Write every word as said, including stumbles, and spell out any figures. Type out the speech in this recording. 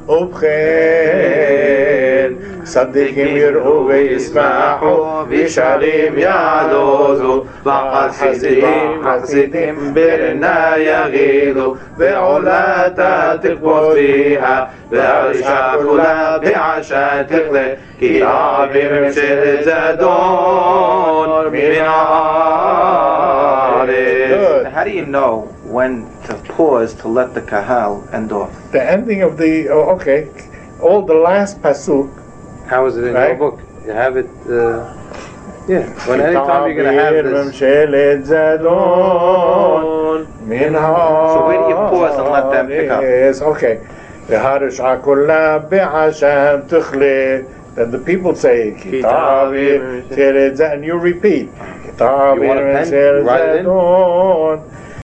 ובכן צדיקים יראו וישמחו וישרים יעלוזו וחסידים חסידים ברנה יגידו ועולתה תכבוש ביה והרשעה כולה בעשה תכלה כי אבי ממשלת זדון מן הארץ. How do you know when to pause to let the kahal end off? The ending of the, oh, okay, all the last pasuk. How is it in right? your book? You have it, uh, yeah. When anytime you're going to have this. So where do you pause and let them pick up? Yes, okay. Then the people say, and you repeat. You want a pen? Write it in.